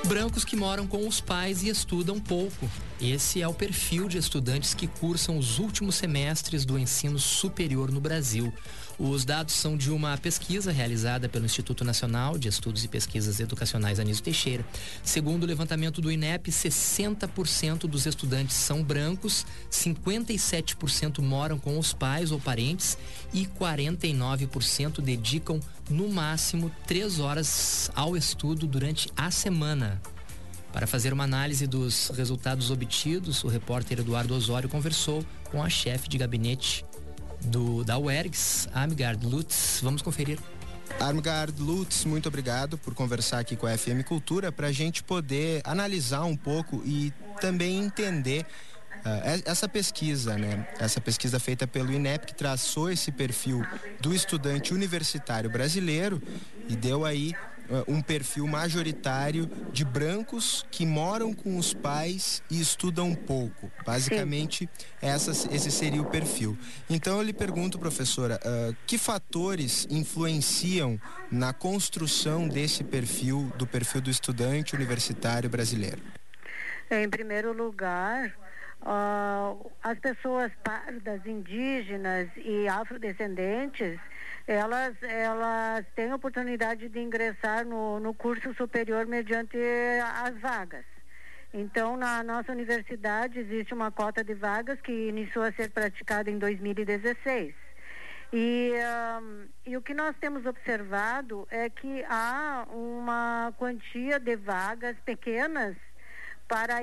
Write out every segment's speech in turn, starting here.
Brancos que moram com os pais e estudam pouco. Esse é o perfil de estudantes que cursam os últimos semestres do ensino superior no Brasil. Os dados são de uma pesquisa realizada pelo Instituto Nacional de Estudos e Pesquisas Educacionais Anísio Teixeira. Segundo o levantamento do INEP, 60% dos estudantes são brancos, 57% moram com os pais ou parentes e 49% dedicam no máximo 3 horas ao estudo durante a semana. Para fazer uma análise dos resultados obtidos, o repórter Eduardo Osório conversou com a chefe de gabinete da UERGS, Armgard Lutz. Vamos conferir. Armgard Lutz, muito obrigado por conversar aqui com a FM Cultura para a gente poder analisar um pouco e também entender essa pesquisa, né? Essa pesquisa feita pelo INEP, que traçou esse perfil do estudante universitário brasileiro e deu aí um perfil majoritário de brancos que moram com os pais e estudam pouco. Basicamente, esse seria o perfil. Então, eu lhe pergunto, professora, que fatores influenciam na construção desse perfil, do perfil do estudante universitário brasileiro? Em primeiro lugar, as pessoas pardas, indígenas e afrodescendentes, elas têm a oportunidade de ingressar no curso superior mediante as vagas. Então, na nossa universidade existe uma cota de vagas que iniciou a ser praticada em 2016. E o que nós temos observado é que há uma quantia de vagas pequenas para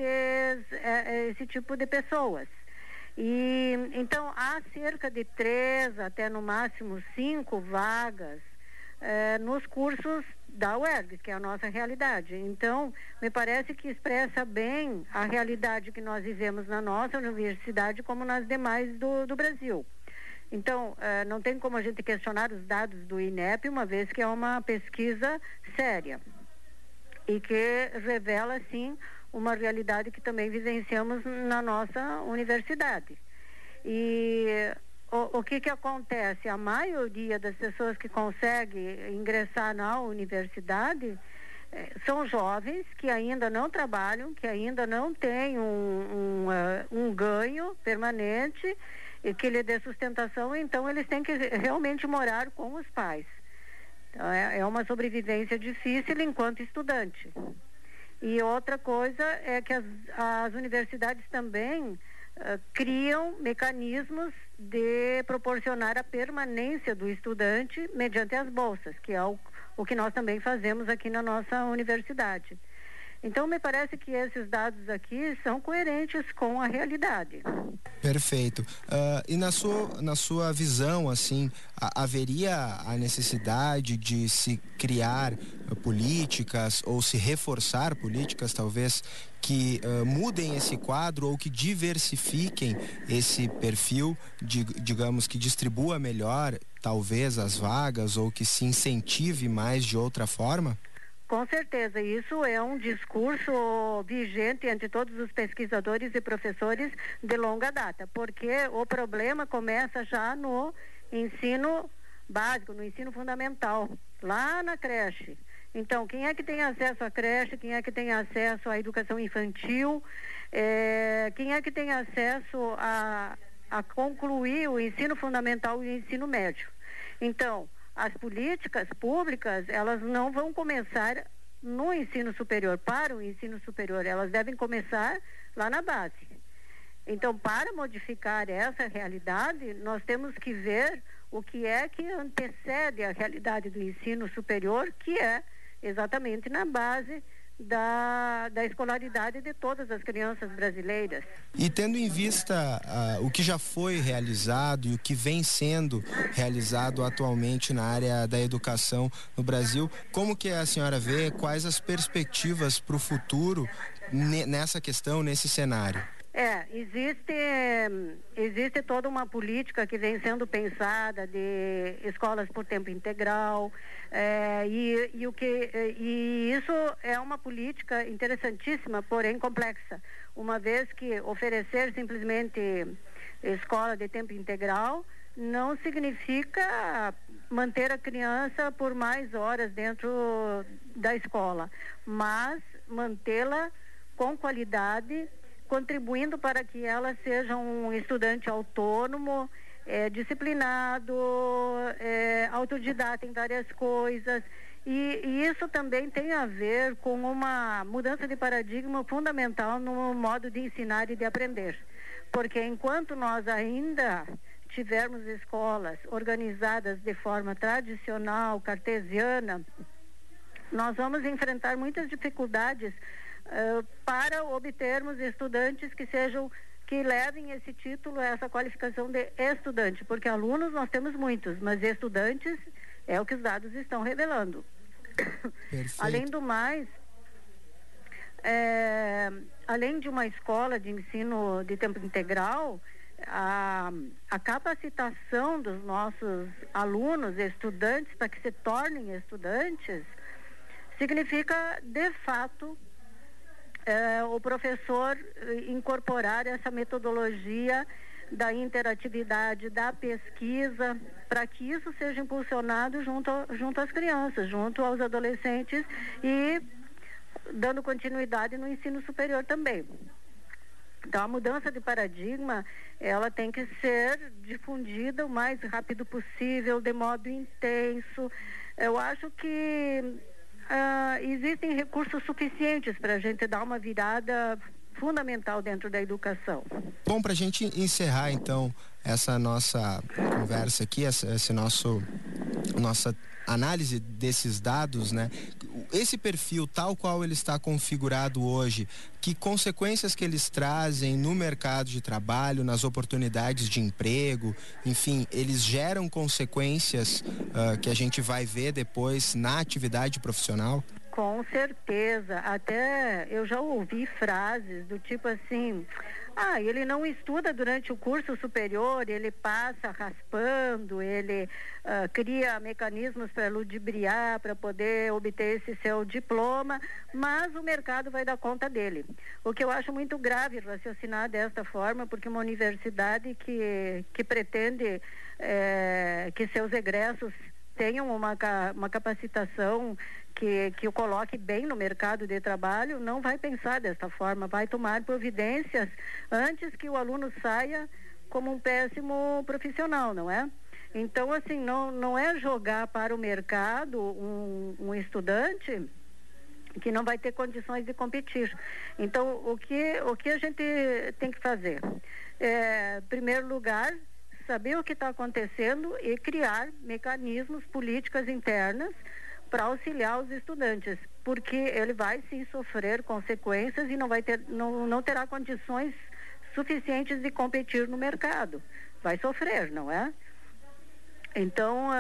esse tipo de pessoas. E então há cerca de 3 até no máximo 5 vagas nos cursos da UERGS, que é a nossa realidade. Então, me parece que expressa bem a realidade que nós vivemos na nossa universidade como nas demais do Brasil. Então, não tem como a gente questionar os dados do INEP, uma vez que é uma pesquisa séria e que revela, sim, uma realidade que também vivenciamos na nossa universidade. E o que acontece? A maioria das pessoas que conseguem ingressar na universidade são jovens que ainda não trabalham, que ainda não têm um ganho permanente e que lhe dê sustentação, então eles têm que realmente morar com os pais. Então, é uma sobrevivência difícil enquanto estudante. E outra coisa é que as universidades também criam mecanismos de proporcionar a permanência do estudante mediante as bolsas, que é o que nós também fazemos aqui na nossa universidade. Então, me parece que esses dados aqui são coerentes com a realidade. Perfeito. E na sua visão, assim, haveria a necessidade de se criar políticas ou se reforçar políticas, talvez, que mudem esse quadro ou que diversifiquem esse perfil, digamos, que distribua melhor, talvez, as vagas ou que se incentive mais de outra forma? Com certeza, isso é um discurso vigente entre todos os pesquisadores e professores de longa data, porque o problema começa já no ensino básico, no ensino fundamental, lá na creche. Então, quem é que tem acesso à creche, quem é que tem acesso à educação infantil, quem é que tem acesso a concluir o ensino fundamental e o ensino médio? Então, as políticas públicas, elas não vão começar no ensino superior, para o ensino superior, elas devem começar lá na base. Então, para modificar essa realidade, nós temos que ver o que é que antecede a realidade do ensino superior, que é exatamente na base da escolaridade de todas as crianças brasileiras. E tendo em vista o que já foi realizado e o que vem sendo realizado atualmente na área da educação no Brasil, como que a senhora vê, quais as perspectivas para o futuro nessa questão, nesse cenário? Existe toda uma política que vem sendo pensada de escolas por tempo integral, e isso é uma política interessantíssima, porém complexa, uma vez que oferecer simplesmente escola de tempo integral não significa manter a criança por mais horas dentro da escola, mas mantê-la com qualidade, contribuindo para que ela seja um estudante autônomo, disciplinado, autodidata em várias coisas. E isso também tem a ver com uma mudança de paradigma fundamental no modo de ensinar e de aprender. Porque enquanto nós ainda tivermos escolas organizadas de forma tradicional, cartesiana, nós vamos enfrentar muitas dificuldades para obtermos estudantes que levem esse título, essa qualificação de estudante, porque alunos nós temos muitos, mas estudantes é o que os dados estão revelando. Perfeito. Além do mais, além de uma escola de ensino de tempo integral, a capacitação dos nossos alunos, estudantes, para que se tornem estudantes, significa, de fato, o professor incorporar essa metodologia da interatividade, da pesquisa, para que isso seja impulsionado junto às crianças, junto aos adolescentes e dando continuidade no ensino superior também. Então, a mudança de paradigma, ela tem que ser difundida o mais rápido possível, de modo intenso. Eu acho que existem recursos suficientes para a gente dar uma virada fundamental dentro da educação. Bom, para a gente encerrar, então, essa nossa conversa aqui, nossa análise desses dados, né? Esse perfil, tal qual ele está configurado hoje, que consequências que eles trazem no mercado de trabalho, nas oportunidades de emprego, enfim, eles geram consequências que a gente vai ver depois na atividade profissional? Com certeza. Até eu já ouvi frases do tipo assim: ele não estuda durante o curso superior, ele passa raspando, ele cria mecanismos para ludibriar, para poder obter esse seu diploma, mas o mercado vai dar conta dele. O que eu acho muito grave raciocinar desta forma, porque uma universidade que pretende que seus egressos tenham uma capacitação que o coloque bem no mercado de trabalho, não vai pensar desta forma, vai tomar providências antes que o aluno saia como um péssimo profissional, não é? Então, assim, não é jogar para o mercado um estudante que não vai ter condições de competir. Então, o que a gente tem que fazer? Em primeiro lugar, saber o que está acontecendo e criar mecanismos, políticas internas para auxiliar os estudantes, porque ele vai sim sofrer consequências e não terá condições suficientes de competir no mercado. Vai sofrer, não é? Então,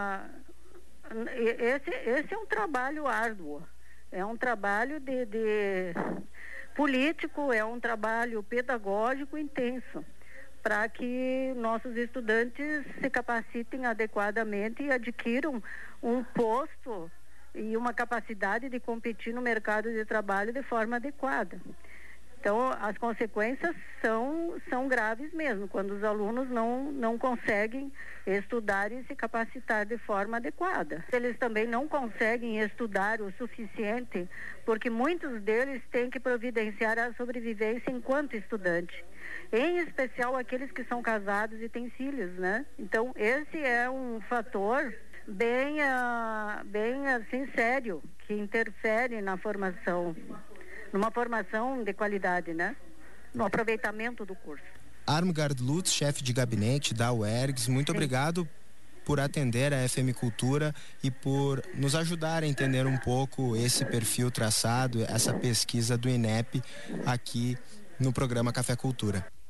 esse é um trabalho árduo, é um trabalho de político, é um trabalho pedagógico intenso, para que nossos estudantes se capacitem adequadamente e adquiram um posto e uma capacidade de competir no mercado de trabalho de forma adequada. Então, as consequências são graves mesmo, quando os alunos não conseguem estudar e se capacitar de forma adequada. Eles também não conseguem estudar o suficiente, porque muitos deles têm que providenciar a sobrevivência enquanto estudante. Em especial aqueles que são casados e têm filhos, né? Então, esse é um fator bem assim, sério, que interfere na formação, numa formação de qualidade, né? No aproveitamento do curso. Armgard Lutz, chefe de gabinete da UERGS, muito obrigado por atender a FM Cultura e por nos ajudar a entender um pouco esse perfil traçado, essa pesquisa do INEP aqui no programa Café Cultura.